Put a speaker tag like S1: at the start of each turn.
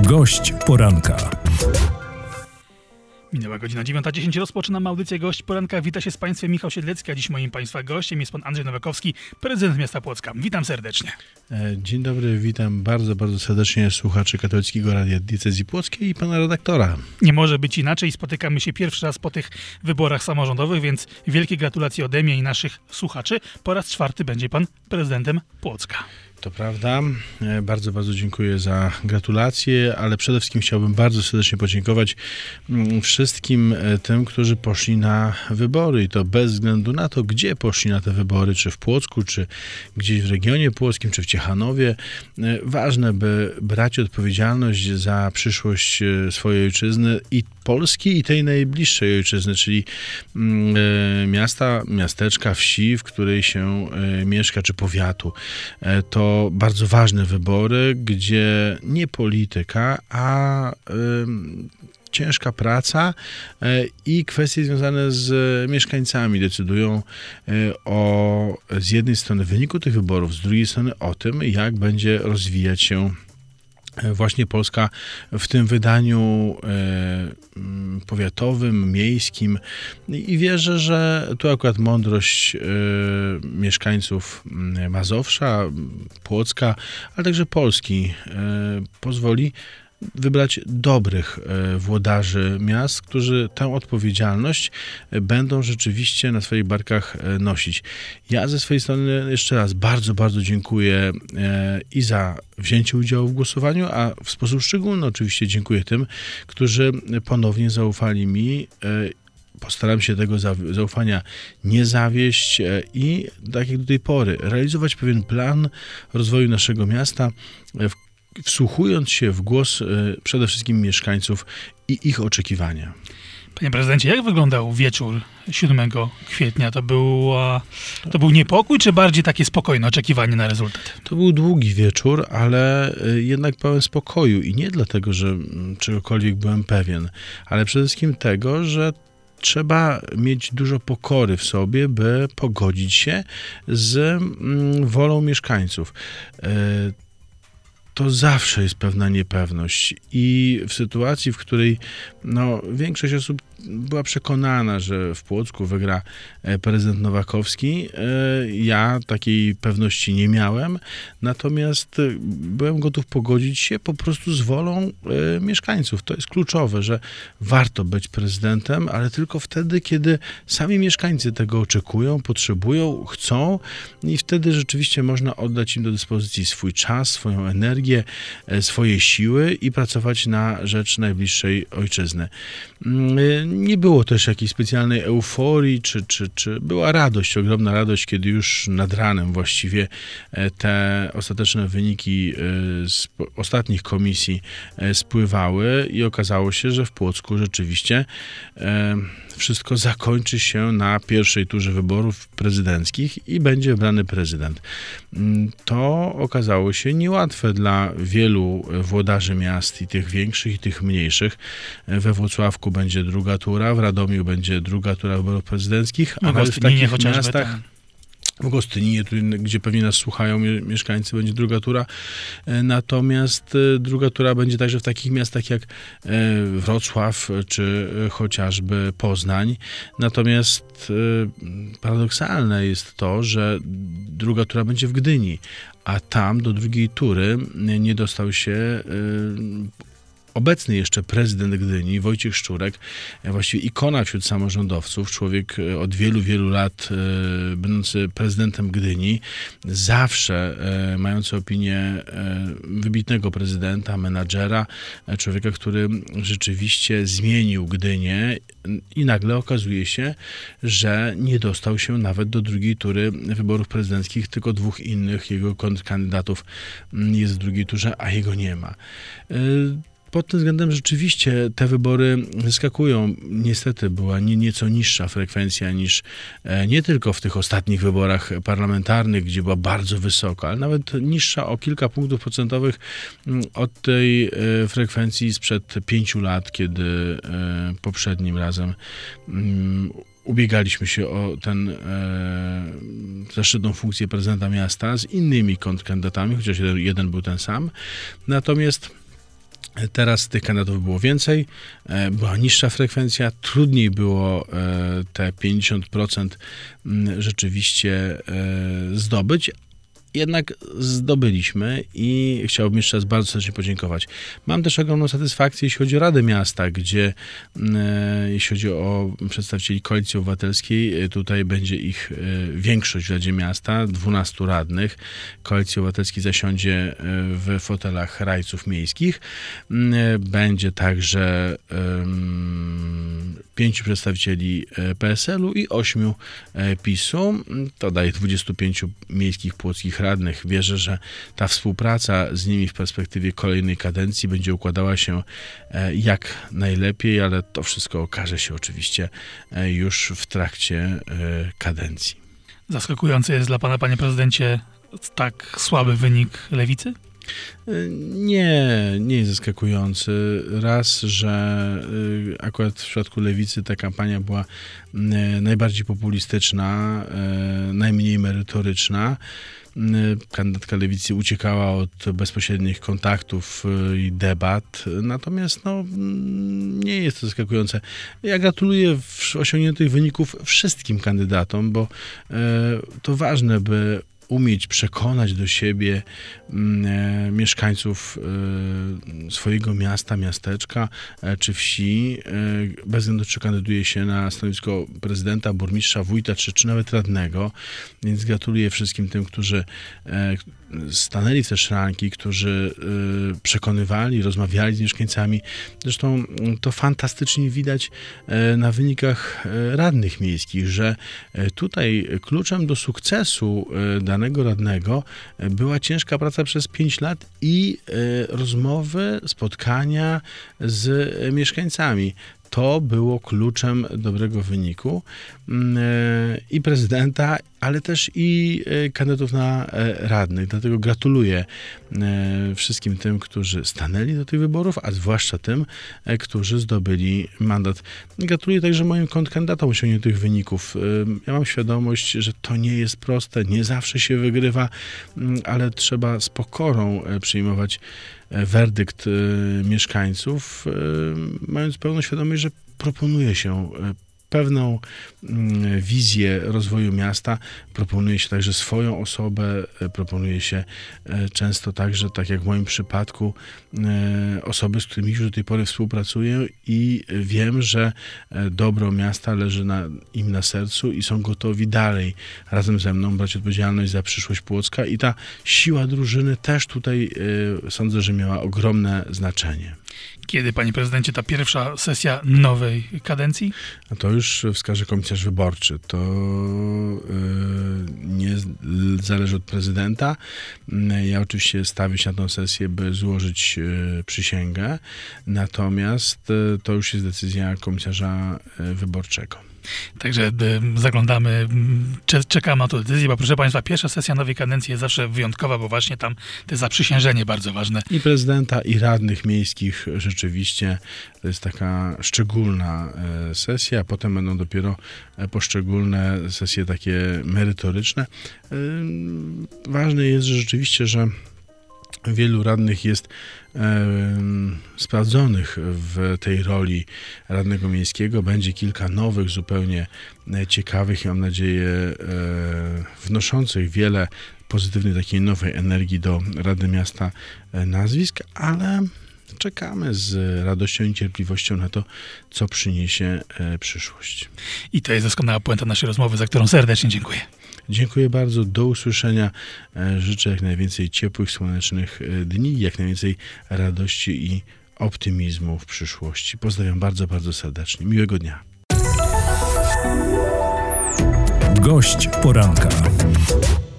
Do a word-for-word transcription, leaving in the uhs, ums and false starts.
S1: Gość poranka.
S2: Minęła godzina dziewiąta dziesięć, rozpoczynam audycję Gość Poranka. Wita się z Państwem Michał Siedlecki, a dziś moim Państwa gościem jest Pan Andrzej Nowakowski, prezydent miasta Płocka. Witam serdecznie.
S3: Dzień dobry, witam bardzo, bardzo serdecznie słuchaczy Katolickiego Radia Diecezji Płockiej i Pana redaktora.
S2: Nie może być inaczej, spotykamy się pierwszy raz po tych wyborach samorządowych, więc wielkie gratulacje ode mnie i naszych słuchaczy. Po raz czwarty będzie Pan prezydentem Płocka.
S3: To prawda. Bardzo, bardzo dziękuję za gratulacje, ale przede wszystkim chciałbym bardzo serdecznie podziękować wszystkim tym, którzy poszli na wybory i to bez względu na to, gdzie poszli na te wybory, czy w Płocku, czy gdzieś w regionie płockim, czy w Ciechanowie. Ważne, by brać odpowiedzialność za przyszłość swojej ojczyzny i Polski i tej najbliższej ojczyzny, czyli miasta, miasteczka, wsi, w której się mieszka, czy powiatu. To bardzo ważne wybory, gdzie nie polityka, a y, ciężka praca y, i kwestie związane z mieszkańcami decydują y, o z jednej strony wyniku tych wyborów, z drugiej strony o tym, jak będzie rozwijać się właśnie Polska w tym wydaniu e, powiatowym, miejskim i wierzę, że tu akurat mądrość e, mieszkańców Mazowsza, Płocka, ale także Polski e, pozwoli wybrać dobrych włodarzy miast, którzy tę odpowiedzialność będą rzeczywiście na swoich barkach nosić. Ja ze swojej strony jeszcze raz bardzo, bardzo dziękuję i za wzięcie udziału w głosowaniu, a w sposób szczególny oczywiście dziękuję tym, którzy ponownie zaufali mi. Postaram się tego zaufania nie zawieść i tak jak do tej pory realizować pewien plan rozwoju naszego miasta, w wsłuchując się w głos y, przede wszystkim mieszkańców i ich oczekiwania.
S2: Panie prezydencie, jak wyglądał wieczór siódmego kwietnia? To był, to był niepokój, czy bardziej takie spokojne oczekiwanie na rezultat?
S3: To był długi wieczór, ale y, jednak pełen spokoju i nie dlatego, że m, czegokolwiek byłem pewien, ale przede wszystkim tego, że trzeba mieć dużo pokory w sobie, by pogodzić się z mm, wolą mieszkańców. Y, To zawsze jest pewna niepewność i w sytuacji, w której no, większość osób była przekonana, że w Płocku wygra prezydent Nowakowski, ja takiej pewności nie miałem, natomiast byłem gotów pogodzić się po prostu z wolą mieszkańców. To jest kluczowe, że warto być prezydentem, ale tylko wtedy, kiedy sami mieszkańcy tego oczekują, potrzebują, chcą i wtedy rzeczywiście można oddać im do dyspozycji swój czas, swoją energię, swoje siły i pracować na rzecz najbliższej ojczyzny. Nie było też jakiejś specjalnej euforii, czy, czy, czy była radość, ogromna radość, kiedy już nad ranem właściwie te ostateczne wyniki z ostatnich komisji spływały i okazało się, że w Płocku rzeczywiście wszystko zakończy się na pierwszej turze wyborów prezydenckich i będzie wybrany prezydent. To okazało się niełatwe dla wielu włodarzy miast i tych większych i tych mniejszych. We Włocławku będzie druga tura, w Radomiu będzie druga tura wyborów prezydenckich,
S2: no,
S3: ale w takich
S2: chociażby
S3: miastach...
S2: Tam.
S3: W Gostyninie, gdzie pewnie nas słuchają mieszkańcy, będzie druga tura. Natomiast druga tura będzie także w takich miastach jak Wrocław czy chociażby Poznań. Natomiast paradoksalne jest to, że druga tura będzie w Gdyni, a tam do drugiej tury nie dostał się obecny jeszcze prezydent Gdyni, Wojciech Szczurek, właściwie ikona wśród samorządowców, człowiek od wielu, wielu lat e, będący prezydentem Gdyni, zawsze e, mający opinię e, wybitnego prezydenta, menadżera, e, człowieka, który rzeczywiście zmienił Gdynię i nagle okazuje się, że nie dostał się nawet do drugiej tury wyborów prezydenckich, tylko dwóch innych jego kontrkandydatów jest w drugiej turze, a jego nie ma. E, Pod tym względem rzeczywiście te wybory wyskakują. Niestety była nie, nieco niższa frekwencja niż e, nie tylko w tych ostatnich wyborach parlamentarnych, gdzie była bardzo wysoka, ale nawet niższa o kilka punktów procentowych m, od tej e, frekwencji sprzed pięciu lat, kiedy e, poprzednim razem m, ubiegaliśmy się o ten e, zaszczytną funkcję prezydenta miasta z innymi kontrkandydatami, chociaż jeden, jeden był ten sam. Natomiast Teraz tych kandydatów było więcej, była niższa frekwencja, trudniej było te pięćdziesiąt procent rzeczywiście zdobyć. Jednak zdobyliśmy i chciałbym jeszcze raz bardzo serdecznie podziękować. Mam też ogromną satysfakcję, jeśli chodzi o Radę Miasta, gdzie e, jeśli chodzi o przedstawicieli Koalicji Obywatelskiej, tutaj będzie ich e, większość w Radzie Miasta, dwunastu radnych. Koalicji Obywatelskiej zasiądzie w fotelach rajców miejskich. E, będzie także e, pięciu przedstawicieli P S L u i ośmiu PiSu. To daje dwudziestu pięciu miejskich płockich radnych. Wierzę, że ta współpraca z nimi w perspektywie kolejnej kadencji będzie układała się jak najlepiej, ale to wszystko okaże się oczywiście już w trakcie kadencji.
S2: Zaskakujący jest dla pana, panie prezydencie, tak słaby wynik Lewicy?
S3: Nie, nie jest zaskakujący. Raz, że akurat w przypadku Lewicy ta kampania była najbardziej populistyczna, najmniej merytoryczna. Kandydatka Lewicy uciekała od bezpośrednich kontaktów i debat, natomiast no, nie jest to zaskakujące. Ja gratuluję osiągniętych wyników wszystkim kandydatom, bo to ważne, by umieć przekonać do siebie e, mieszkańców e, swojego miasta, miasteczka e, czy wsi, e, bez względu czy kandyduje się na stanowisko prezydenta, burmistrza, wójta, czy, czy nawet radnego. Więc gratuluję wszystkim tym, którzy e, stanęli w te szranki, którzy e, przekonywali, rozmawiali z mieszkańcami. Zresztą to fantastycznie widać e, na wynikach e, radnych miejskich, że e, tutaj kluczem do sukcesu e, danego radnego była ciężka praca przez pięć lat i e, rozmowy, spotkania z mieszkańcami. To było kluczem dobrego wyniku e, i prezydenta, ale też i e, kandydatów na e, radnych. Dlatego gratuluję e, wszystkim tym, którzy stanęli do tych wyborów, a zwłaszcza tym, e, którzy zdobyli mandat. Gratuluję także moim kontrkandydatom osiągniętych wyników. E, ja mam świadomość, że to nie jest proste, nie zawsze się wygrywa, m, ale trzeba z pokorą e, przyjmować werdykt y, mieszkańców, y, mając pełną świadomość, że proponuje się y, pewną y, wizję rozwoju miasta, proponuje się także swoją osobę, y, proponuje się y, często także, tak jak w moim przypadku, y, osoby, z którymi już do tej pory współpracuję i wiem, że y, dobro miasta leży na, im na sercu i są gotowi dalej razem ze mną brać odpowiedzialność za przyszłość Płocka i ta siła drużyny też tutaj y, sądzę, że miała ogromne znaczenie.
S2: Kiedy, panie prezydencie, ta pierwsza sesja nowej kadencji?
S3: A to już wskaże komisarz wyborczy. To yy, nie zależy od prezydenta. Ja oczywiście stawię się na tę sesję, by złożyć yy, przysięgę, natomiast yy, to już jest decyzja komisarza yy, wyborczego.
S2: Także y, zaglądamy, cze, czekamy na tę decyzję, bo proszę państwa, pierwsza sesja nowej kadencji jest zawsze wyjątkowa, bo właśnie tam te zaprzysiężenie bardzo ważne.
S3: I prezydenta, i radnych miejskich rzeczywiście to jest taka szczególna e, sesja, a potem będą dopiero e, poszczególne sesje takie merytoryczne. E, ważne jest że rzeczywiście, że wielu radnych jest e, sprawdzonych w tej roli radnego miejskiego. Będzie kilka nowych, zupełnie ciekawych i mam nadzieję e, wnoszących wiele pozytywnej takiej nowej energii do Rady Miasta e, nazwisk, ale czekamy z radością i cierpliwością na to, co przyniesie e, przyszłość.
S2: I to jest doskonała puenta naszej rozmowy, za którą serdecznie dziękuję.
S3: Dziękuję bardzo. Do usłyszenia. Życzę jak najwięcej ciepłych, słonecznych dni, jak najwięcej radości i optymizmu w przyszłości. Pozdrawiam bardzo, bardzo serdecznie. Miłego dnia.
S1: Gość poranka.